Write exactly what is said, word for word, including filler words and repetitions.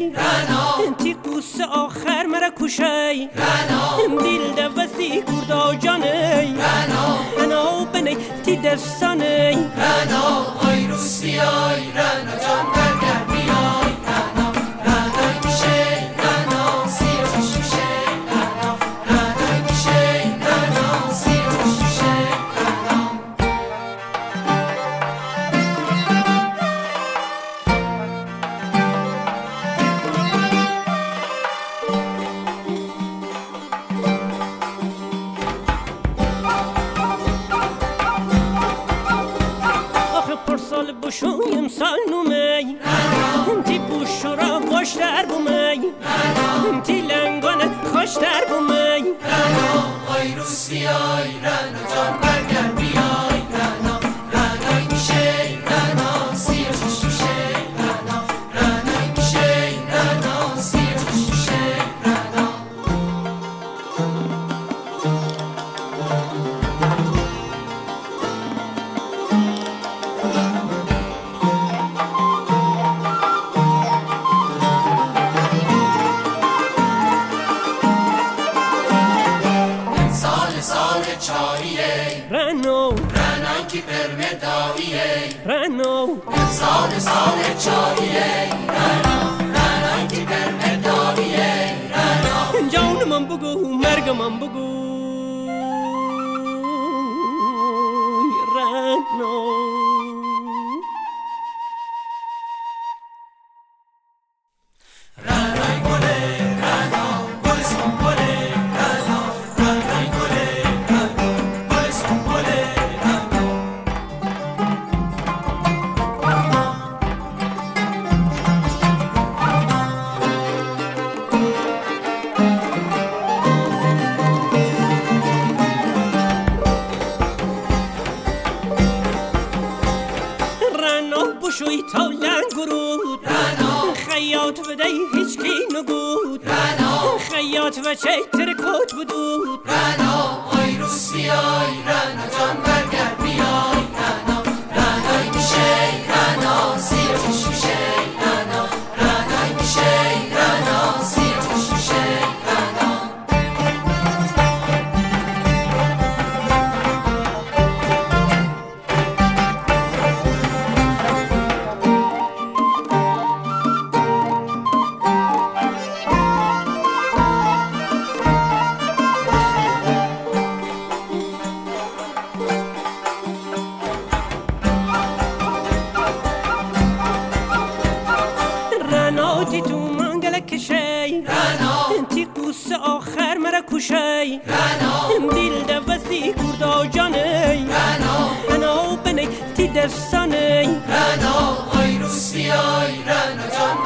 رنا انتی قوس آخر مرا کشی رنا دل دوستی کردا جانی رنا انا بنی تی دستانی رنا آی روسیای رنا جان برگرد بیای رنا رنای میشه رنا سیر خوش میشه رنا رنای میشه رنا سیر خوش میشه رنا سال بشویم سال نومی تی بوشورا خوش در بومی تی لنگانه خوش در بومی رنا آی روسیای رنا جان برگرد بیای رنا رنای میشه رنا سیر خوش میشه رنا رنای میشه رنا سیر خوش میشه رنا رنو رنای کی پرمداییه رنو سال سال چاریه رنو رنای کی پرمداییه رنو جان من بگو مرگ من بگو رنو رنای گله رنو گلستون گله رنو رنای گله بشوی تا لنگرود رنا خیاط بده هیچ کی نگود رنا خیاط و چیتر کت بدود رنا آی روسیای رنا جان برگرد بیای رنا رنای میشه رنا سیر خوش میشه رنا رنای میشه رنا سیر خوش میشه رنا تی تو منگل کشی رنا انتی قوس آخر مرا کشی رنا دل دوستی کردا جانی رنا انا بنی تی دستانی رنا آی روسیای رنا جان